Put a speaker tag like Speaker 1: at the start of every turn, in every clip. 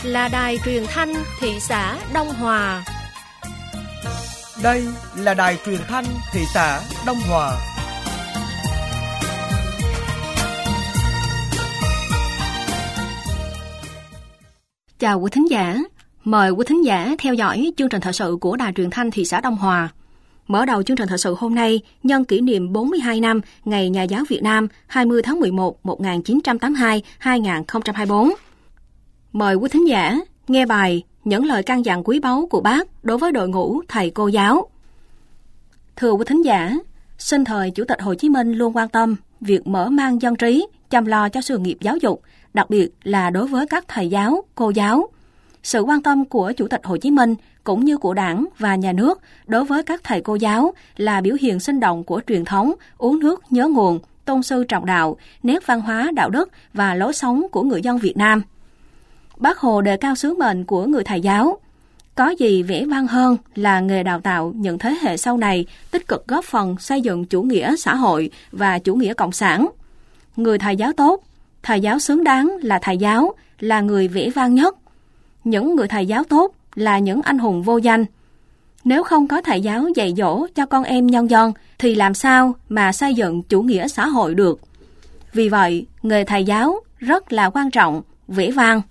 Speaker 1: là đài truyền thanh thị xã Đông Hòa.
Speaker 2: Đây là đài truyền thanh thị xã Đông Hòa.
Speaker 3: Chào quý thính giả, mời quý thính giả theo dõi chương trình thời sự của đài truyền thanh thị xã Đông Hòa. Mở đầu chương trình thời sự hôm nay, nhân kỷ niệm 42 năm Ngày Nhà giáo Việt Nam 20 tháng 11 1982-2024. Mời quý thính giả nghe bài Những lời căn dặn quý báu của Bác đối với đội ngũ thầy cô giáo. Thưa quý thính giả, sinh thời Chủ tịch Hồ Chí Minh luôn quan tâm việc mở mang dân trí, chăm lo cho sự nghiệp giáo dục, đặc biệt là đối với các thầy giáo, cô giáo. Sự quan tâm của Chủ tịch Hồ Chí Minh cũng như của Đảng và Nhà nước đối với các thầy cô giáo là biểu hiện sinh động của truyền thống uống nước nhớ nguồn, tôn sư trọng đạo, nét văn hóa đạo đức và lối sống của người dân Việt Nam. Bác Hồ đề cao sứ mệnh của người thầy giáo. Có gì vẻ vang hơn là nghề đào tạo những thế hệ sau này tích cực góp phần xây dựng chủ nghĩa xã hội và chủ nghĩa cộng sản. Người thầy giáo tốt, thầy giáo xứng đáng là thầy giáo, là người vẻ vang nhất. Những người thầy giáo tốt là những anh hùng vô danh. Nếu không có thầy giáo dạy dỗ cho con em nhân dân thì làm sao mà xây dựng chủ nghĩa xã hội được. Vì vậy, nghề thầy giáo rất là quan trọng, vẻ vang.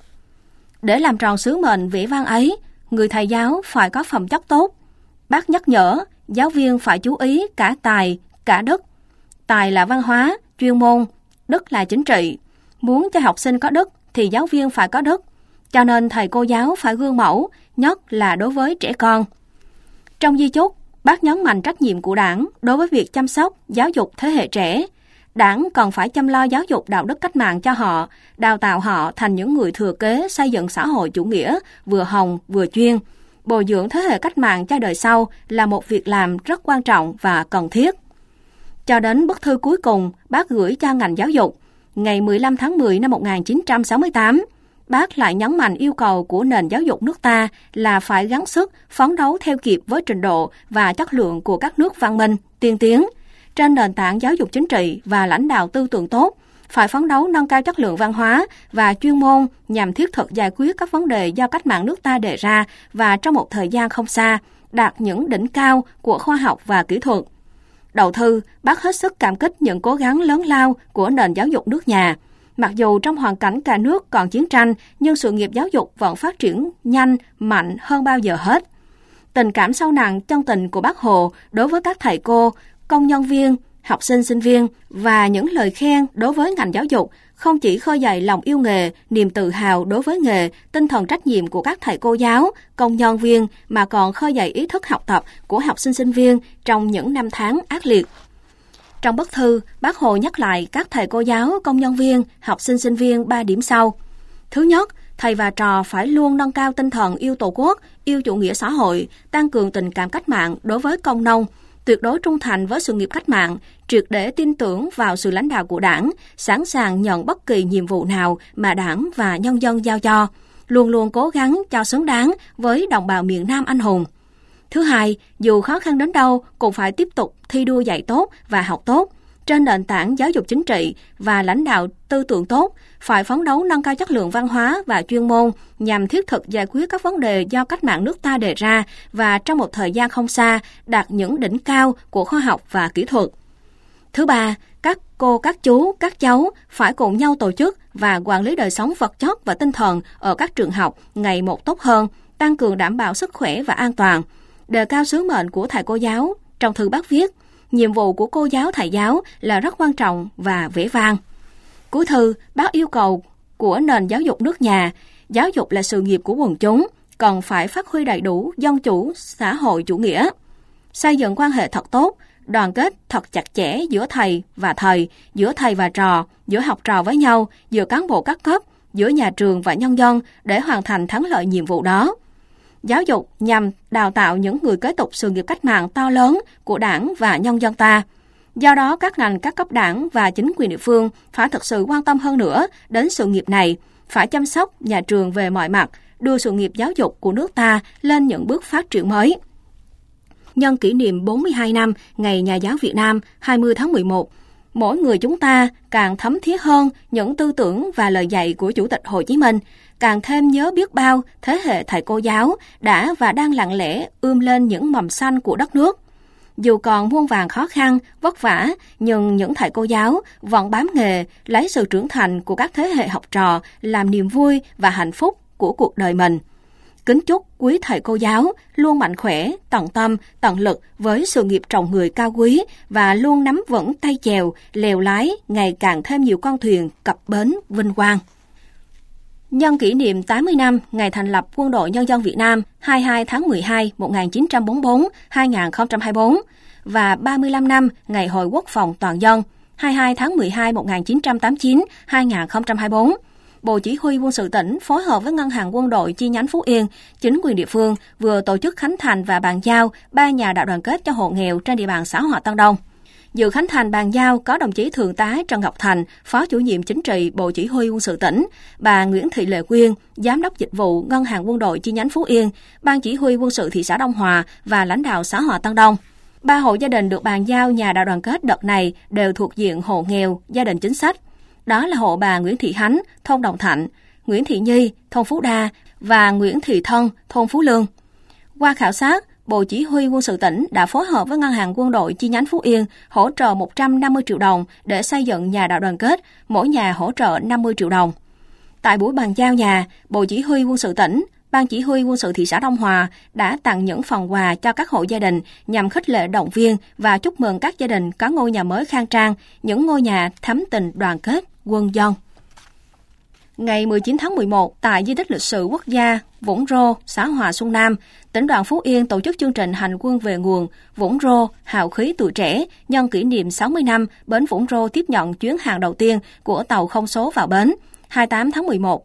Speaker 3: Để làm tròn sứ mệnh vẻ vang ấy, người thầy giáo phải có phẩm chất tốt. Bác nhắc nhở, giáo viên phải chú ý cả tài, cả đức. Tài là văn hóa, chuyên môn, đức là chính trị. Muốn cho học sinh có đức thì giáo viên phải có đức. Cho nên thầy cô giáo phải gương mẫu, nhất là đối với trẻ con. Trong di chúc, bác nhấn mạnh trách nhiệm của Đảng đối với việc chăm sóc, giáo dục thế hệ trẻ. Đảng còn phải chăm lo giáo dục đạo đức cách mạng cho họ, đào tạo họ thành những người thừa kế xây dựng xã hội chủ nghĩa, vừa hồng vừa chuyên. Bồi dưỡng thế hệ cách mạng cho đời sau là một việc làm rất quan trọng và cần thiết. Cho đến bức thư cuối cùng bác gửi cho ngành giáo dục, ngày 15 tháng 10 năm 1968, bác lại nhấn mạnh yêu cầu của nền giáo dục nước ta là phải gắng sức phấn đấu theo kịp với trình độ và chất lượng của các nước văn minh, tiên tiến. Trên nền tảng giáo dục chính trị và lãnh đạo tư tưởng tốt, phải phấn đấu nâng cao chất lượng văn hóa và chuyên môn nhằm thiết thực giải quyết các vấn đề do cách mạng nước ta đề ra và trong một thời gian không xa, đạt những đỉnh cao của khoa học và kỹ thuật. Đầu thư, bác hết sức cảm kích những cố gắng lớn lao của nền giáo dục nước nhà. Mặc dù trong hoàn cảnh cả nước còn chiến tranh, nhưng sự nghiệp giáo dục vẫn phát triển nhanh, mạnh hơn bao giờ hết. Tình cảm sâu nặng, chân tình của bác Hồ đối với các thầy cô, công nhân viên, học sinh sinh viên và những lời khen đối với ngành giáo dục không chỉ khơi dậy lòng yêu nghề, niềm tự hào đối với nghề, tinh thần trách nhiệm của các thầy cô giáo, công nhân viên mà còn khơi dậy ý thức học tập của học sinh sinh viên trong những năm tháng ác liệt. Trong bức thư, bác Hồ nhắc lại các thầy cô giáo, công nhân viên, học sinh sinh viên 3 điểm sau. Thứ nhất, thầy và trò phải luôn nâng cao tinh thần yêu Tổ quốc, yêu chủ nghĩa xã hội, tăng cường tình cảm cách mạng đối với công nông, tuyệt đối trung thành với sự nghiệp cách mạng, triệt để tin tưởng vào sự lãnh đạo của Đảng, sẵn sàng nhận bất kỳ nhiệm vụ nào mà Đảng và nhân dân giao cho, luôn luôn cố gắng cho xứng đáng với đồng bào miền Nam anh hùng. Thứ hai, dù khó khăn đến đâu cũng phải tiếp tục thi đua dạy tốt và học tốt, trên nền tảng giáo dục chính trị và lãnh đạo tư tưởng tốt, phải phấn đấu nâng cao chất lượng văn hóa và chuyên môn nhằm thiết thực giải quyết các vấn đề do cách mạng nước ta đề ra và trong một thời gian không xa đạt những đỉnh cao của khoa học và kỹ thuật. Thứ ba, các cô, các chú, các cháu phải cùng nhau tổ chức và quản lý đời sống vật chất và tinh thần ở các trường học ngày một tốt hơn, tăng cường đảm bảo sức khỏe và an toàn. Đề cao sứ mệnh của thầy cô giáo, trong thư bác viết, nhiệm vụ của cô giáo thầy giáo là rất quan trọng và vẻ vang. Cuối thư, bác yêu cầu của nền giáo dục nước nhà, giáo dục là sự nghiệp của quần chúng, cần phải phát huy đầy đủ dân chủ, xã hội chủ nghĩa. Xây dựng quan hệ thật tốt, đoàn kết thật chặt chẽ giữa thầy và thầy, giữa thầy và trò, giữa học trò với nhau, giữa cán bộ các cấp, giữa nhà trường và nhân dân để hoàn thành thắng lợi nhiệm vụ đó. Giáo dục nhằm đào tạo những người kế tục sự nghiệp cách mạng to lớn của Đảng và nhân dân ta. Do đó, các ngành, các cấp Đảng và chính quyền địa phương phải thực sự quan tâm hơn nữa đến sự nghiệp này, phải chăm sóc nhà trường về mọi mặt, đưa sự nghiệp giáo dục của nước ta lên những bước phát triển mới. Nhân kỷ niệm 42 năm Ngày Nhà giáo Việt Nam 20 tháng 11 mỗi người chúng ta càng thấm thía hơn những tư tưởng và lời dạy của Chủ tịch Hồ Chí Minh, càng thêm nhớ biết bao thế hệ thầy cô giáo đã và đang lặng lẽ ươm lên những mầm xanh của đất nước. Dù còn muôn vàn khó khăn, vất vả, nhưng những thầy cô giáo vẫn bám nghề, lấy sự trưởng thành của các thế hệ học trò làm niềm vui và hạnh phúc của cuộc đời mình. Kính chúc quý thầy cô giáo luôn mạnh khỏe, tận tâm, tận lực với sự nghiệp trồng người cao quý và luôn nắm vững tay chèo, lèo lái ngày càng thêm nhiều con thuyền cập bến vinh quang. Nhân kỷ niệm 80 năm ngày thành lập Quân đội Nhân dân Việt Nam 22 tháng 12 1944-2024 và 35 năm ngày Hội Quốc phòng toàn dân 22 tháng 12 1989-2024, Bộ Chỉ huy Quân sự tỉnh phối hợp với Ngân hàng Quân đội chi nhánh Phú Yên, chính quyền địa phương vừa tổ chức khánh thành và bàn giao 3 nhà đại đoàn kết cho hộ nghèo trên địa bàn xã Hòa Tân Đông. Dự khánh thành bàn giao có đồng chí Thượng tá Trần Ngọc Thành, Phó Chủ nhiệm Chính trị Bộ Chỉ huy Quân sự tỉnh, bà Nguyễn Thị Lệ Quyên, Giám đốc Dịch vụ Ngân hàng Quân đội chi nhánh Phú Yên, Ban Chỉ huy Quân sự thị xã Đông Hòa và lãnh đạo xã Hòa Tân Đông. 3 hộ gia đình được bàn giao nhà đại đoàn kết đợt này đều thuộc diện hộ nghèo, gia đình chính sách. Đó là hộ bà Nguyễn Thị Hánh, thôn Đồng Thạnh, Nguyễn Thị Nhi, thôn Phú Đa và Nguyễn Thị Thân, thôn Phú Lương. Qua khảo sát, Bộ Chỉ huy Quân sự tỉnh đã phối hợp với Ngân hàng Quân đội chi nhánh Phú Yên hỗ trợ 150 triệu đồng để xây dựng nhà đại đoàn kết, mỗi nhà hỗ trợ 50 triệu đồng. Tại buổi bàn giao nhà, Bộ Chỉ huy Quân sự tỉnh, Ban Chỉ huy Quân sự thị xã Đông Hòa đã tặng những phần quà cho các hộ gia đình nhằm khích lệ động viên và chúc mừng các gia đình có ngôi nhà mới khang trang, những ngôi nhà thắm tình đoàn kết quân dân. Ngày 19 tháng 11, tại Di tích lịch sử quốc gia Vũng Rô, xã Hòa Xuân Nam, tỉnh đoàn Phú Yên tổ chức chương trình hành quân về nguồn Vũng Rô, hào khí tuổi trẻ nhân kỷ niệm 60 năm bến Vũng Rô tiếp nhận chuyến hàng đầu tiên của tàu không số vào bến 28 tháng 11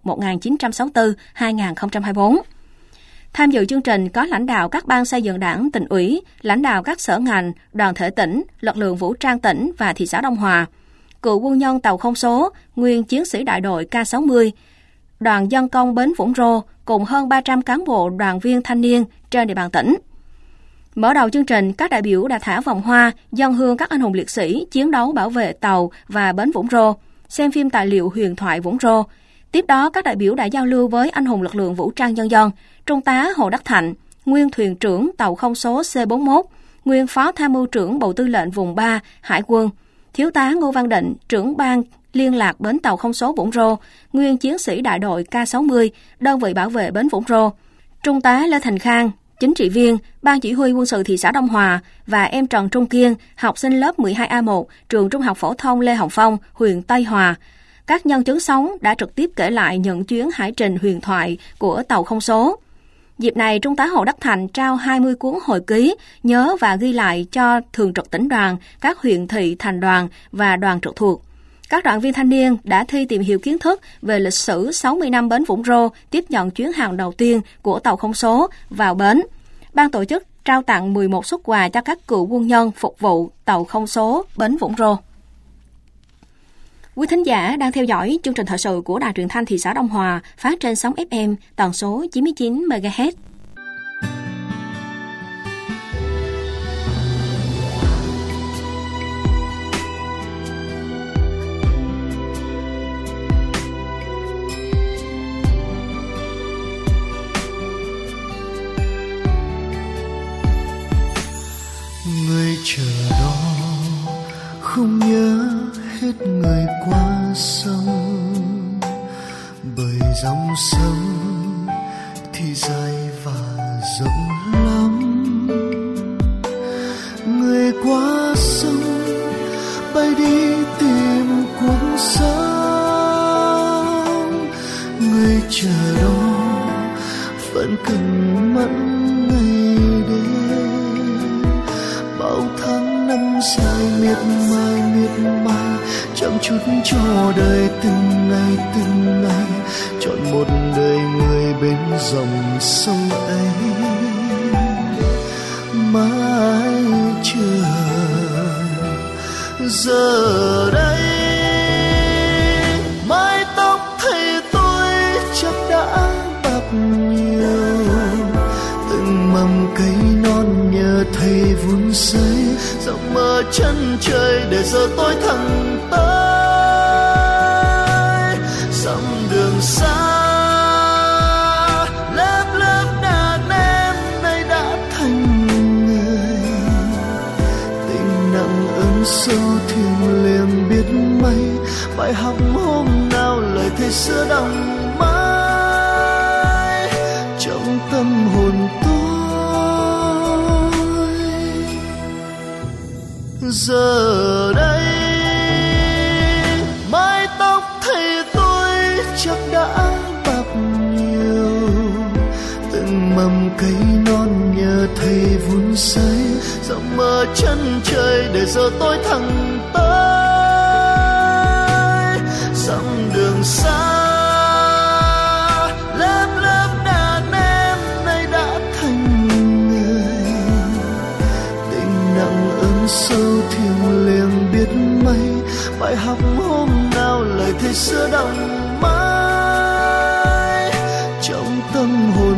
Speaker 3: 1964-2024. Tham dự chương trình có lãnh đạo các ban xây dựng Đảng, tỉnh ủy, lãnh đạo các sở ngành, đoàn thể tỉnh, lực lượng vũ trang tỉnh và thị xã Đông Hòa, cựu quân nhân tàu không số, nguyên chiến sĩ đại đội K60, đoàn dân công bến Vũng Rô cùng hơn 300 cán bộ đoàn viên thanh niên trên địa bàn tỉnh. Mở đầu chương trình, các đại biểu đã thả vòng hoa, dâng hương các anh hùng liệt sĩ chiến đấu bảo vệ tàu và bến Vũng Rô, xem phim tài liệu huyền thoại Vũng Rô. Tiếp đó, các đại biểu đã giao lưu với anh hùng lực lượng vũ trang nhân dân, Trung tá Hồ Đắc Thạnh, nguyên thuyền trưởng tàu không số C41, nguyên phó tham mưu trưởng Bộ Tư lệnh vùng 3 Hải quân, Thiếu tá Ngô Văn Định, trưởng ban liên lạc bến tàu không số Vũng Rô, nguyên chiến sĩ đại đội K60, đơn vị bảo vệ bến Vũng Rô, Trung tá Lê Thành Khang, chính trị viên, Ban Chỉ huy Quân sự thị xã Đông Hòa và em Trần Trung Kiên, học sinh lớp 12A1, trường Trung học phổ thông Lê Hồng Phong, huyện Tây Hòa. Các nhân chứng sống đã trực tiếp kể lại những chuyến hải trình huyền thoại của tàu không số. Dịp này, Trung tá Hồ Đắc Thành trao 20 cuốn hồi ký, nhớ và ghi lại cho thường trực tỉnh đoàn, các huyện thị, thành đoàn và đoàn trực thuộc. Các đoàn viên thanh niên đã thi tìm hiểu kiến thức về lịch sử 60 năm bến Vũng Rô tiếp nhận chuyến hàng đầu tiên của tàu không số vào bến. Ban tổ chức trao tặng 11 suất quà cho các cựu quân nhân phục vụ tàu không số bến Vũng Rô. Quý thính giả đang theo dõi chương trình thời sự của Đài Truyền thanh thị xã Đông Hòa phát trên sóng FM tần số 99 MHz.
Speaker 4: Người chờ đó không nhớ hết người qua sông, bởi dòng sông thì dài và rộng lắm. Người qua sông bay đi tìm cuộc sống, người chờ đó vẫn cần mẫn ngày đêm. Bao tháng năm dài miệt mài chăm chút cho đời từng ngày chọn một đời người bên dòng sông ấy. Mãi chờ giờ đây mái tóc thầy tôi chắc đã bạc nhiều, từng mầm cây cây non nhờ thầy vun xây, giấc mơ chân trời để giờ tôi thẳng tới. Dặm đường xa lớp lớp đàn em nay đã thành người, tình nặng ơn sâu thiêng liêng biết mấy, bài học hôm nào lời thầy xưa đọng mãi trong tâm hồn tôi. Giờ đây mái tóc thầy tôi chắc đã bạc nhiều, từng mầm cây non nhờ thầy vun xây, giấc mơ chân trời để giờ tôi thẳng tới. Dặm đường xa lớp lớp đàn em nay đã thành người, tình nặng ơn sâu thiêng liêng biết mấy, bài học hôm nào lời thầy xưa đọng mãi trong tâm hồn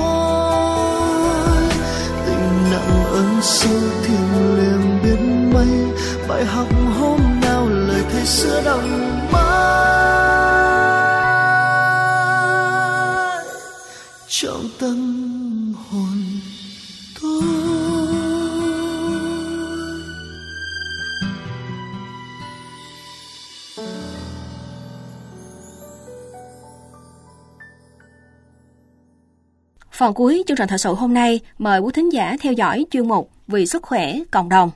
Speaker 4: tôi. Tình nặng ơn sâu thiêng liêng biết mấy, bài học hôm nào lời thầy xưa đọng mãi trong tâm hồn tôi.
Speaker 3: Phần cuối chương trình thời sự hôm nay, mời quý thính giả theo dõi chuyên mục Vì sức khỏe cộng đồng.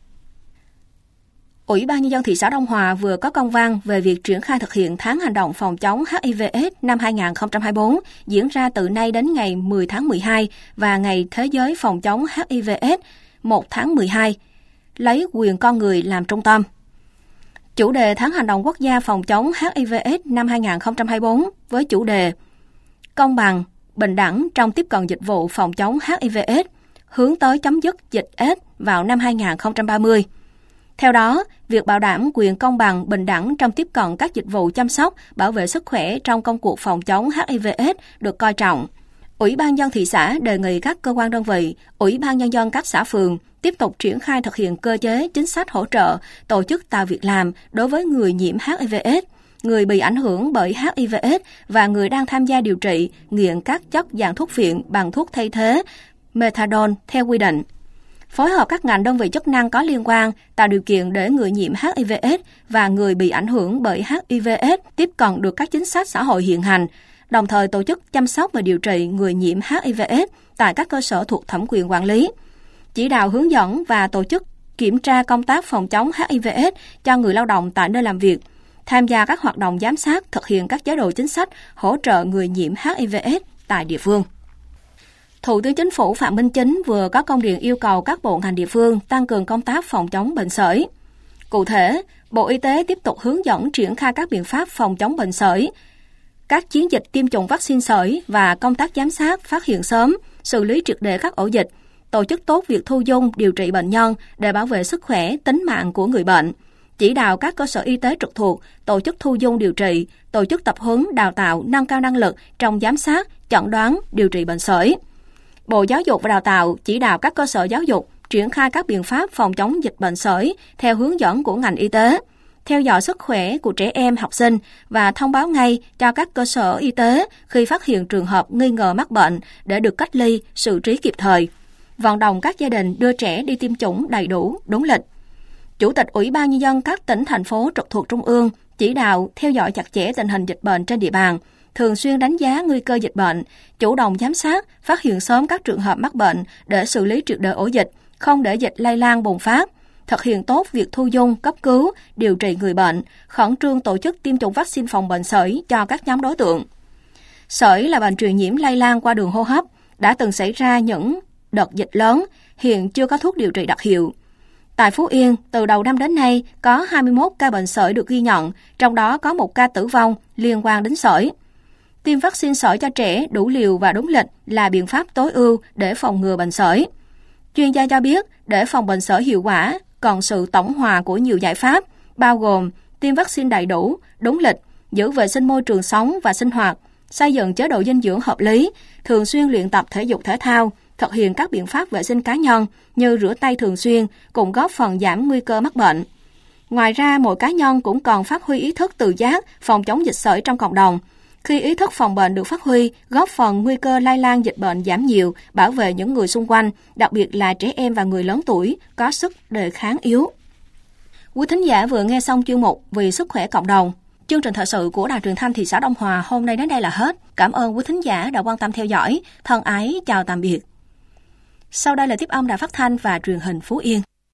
Speaker 3: Ủy ban Nhân dân thị xã Đông Hòa vừa có công văn về việc triển khai thực hiện tháng hành động phòng chống HIV/AIDS năm 2024 diễn ra từ nay đến ngày 10 tháng 12 và ngày Thế giới phòng chống HIV/AIDS 1 tháng 12, lấy quyền con người làm trung tâm. Chủ đề tháng hành động quốc gia phòng chống HIV/AIDS năm 2024 với chủ đề Công bằng, bình đẳng trong tiếp cận dịch vụ phòng chống HIV/AIDS, hướng tới chấm dứt dịch AIDS vào năm 2030. Theo đó, việc bảo đảm quyền công bằng, bình đẳng trong tiếp cận các dịch vụ chăm sóc, bảo vệ sức khỏe trong công cuộc phòng chống HIV/AIDS được coi trọng. Ủy ban nhân dân thị xã đề nghị các cơ quan đơn vị, Ủy ban nhân dân các xã phường tiếp tục triển khai thực hiện cơ chế chính sách hỗ trợ, tổ chức tạo việc làm đối với người nhiễm HIV/AIDS, người bị ảnh hưởng bởi HIV/AIDS và người đang tham gia điều trị nghiện các chất dạng thuốc phiện bằng thuốc thay thế methadone theo quy định. Phối hợp các ngành đơn vị chức năng có liên quan tạo điều kiện để người nhiễm HIV/AIDS và người bị ảnh hưởng bởi HIV/AIDS tiếp cận được các chính sách xã hội hiện hành, đồng thời tổ chức chăm sóc và điều trị người nhiễm HIV/AIDS tại các cơ sở thuộc thẩm quyền quản lý, chỉ đạo hướng dẫn và tổ chức kiểm tra công tác phòng chống HIV/AIDS cho người lao động tại nơi làm việc, tham gia các hoạt động giám sát, thực hiện các chế độ chính sách hỗ trợ người nhiễm HIV/AIDS tại địa phương. Thủ tướng Chính phủ Phạm Minh Chính vừa có công điện yêu cầu các bộ ngành địa phương tăng cường công tác phòng chống bệnh sởi. Cụ thể, Bộ Y tế tiếp tục hướng dẫn triển khai các biện pháp phòng chống bệnh sởi, các chiến dịch tiêm chủng vaccine sởi và công tác giám sát, phát hiện sớm, xử lý triệt để các ổ dịch, tổ chức tốt việc thu dung, điều trị bệnh nhân để bảo vệ sức khỏe, tính mạng của người bệnh. Chỉ đạo các cơ sở y tế trực thuộc tổ chức thu dung điều trị, tổ chức tập huấn, đào tạo, nâng cao năng lực trong giám sát, chẩn đoán, điều trị bệnh sởi. Bộ Giáo dục và Đào tạo chỉ đạo các cơ sở giáo dục triển khai các biện pháp phòng chống dịch bệnh sởi theo hướng dẫn của ngành y tế, theo dõi sức khỏe của trẻ em, học sinh và thông báo ngay cho các cơ sở y tế khi phát hiện trường hợp nghi ngờ mắc bệnh để được cách ly, xử trí kịp thời. Vận động các gia đình đưa trẻ đi tiêm chủng đầy đủ, đúng lịch. Chủ tịch Ủy ban Nhân dân các tỉnh, thành phố trực thuộc Trung ương chỉ đạo theo dõi chặt chẽ tình hình dịch bệnh trên địa bàn, thường xuyên đánh giá nguy cơ dịch bệnh, chủ động giám sát, phát hiện sớm các trường hợp mắc bệnh để xử lý triệt để ổ dịch, không để dịch lây lan bùng phát, thực hiện tốt việc thu dung, cấp cứu, điều trị người bệnh, khẩn trương tổ chức tiêm chủng vaccine phòng bệnh sởi cho các nhóm đối tượng. Sởi là bệnh truyền nhiễm lây lan qua đường hô hấp, đã từng xảy ra những đợt dịch lớn, hiện chưa có thuốc điều trị đặc hiệu. Tại Phú Yên, từ đầu năm đến nay có 21 ca bệnh sởi được ghi nhận, trong đó có 1 ca tử vong liên quan đến sởi. Tiêm vaccine sởi cho trẻ đủ liều và đúng lịch là biện pháp tối ưu để phòng ngừa bệnh sởi. Chuyên gia cho biết, để phòng bệnh sởi hiệu quả, còn sự tổng hòa của nhiều giải pháp, bao gồm tiêm vaccine đầy đủ, đúng lịch, giữ vệ sinh môi trường sống và sinh hoạt, xây dựng chế độ dinh dưỡng hợp lý, thường xuyên luyện tập thể dục thể thao, thực hiện các biện pháp vệ sinh cá nhân như rửa tay thường xuyên cũng góp phần giảm nguy cơ mắc bệnh. Ngoài ra, mỗi cá nhân cũng cần phát huy ý thức tự giác phòng chống dịch sởi trong cộng đồng. Khi ý thức phòng bệnh được phát huy, góp phần nguy cơ lây lan dịch bệnh giảm nhiều, bảo vệ những người xung quanh, đặc biệt là trẻ em và người lớn tuổi có sức đề kháng yếu. Quý thính giả vừa nghe xong chuyên mục Vì sức khỏe cộng đồng. Chương trình thời sự của Đài Truyền thanh thị xã Đông Hòa hôm nay đến đây là hết. Cảm ơn quý thính giả đã quan tâm theo dõi. Thân ái chào tạm biệt. Sau đây là tiếp âm Đài Phát thanh và Truyền hình Phú Yên.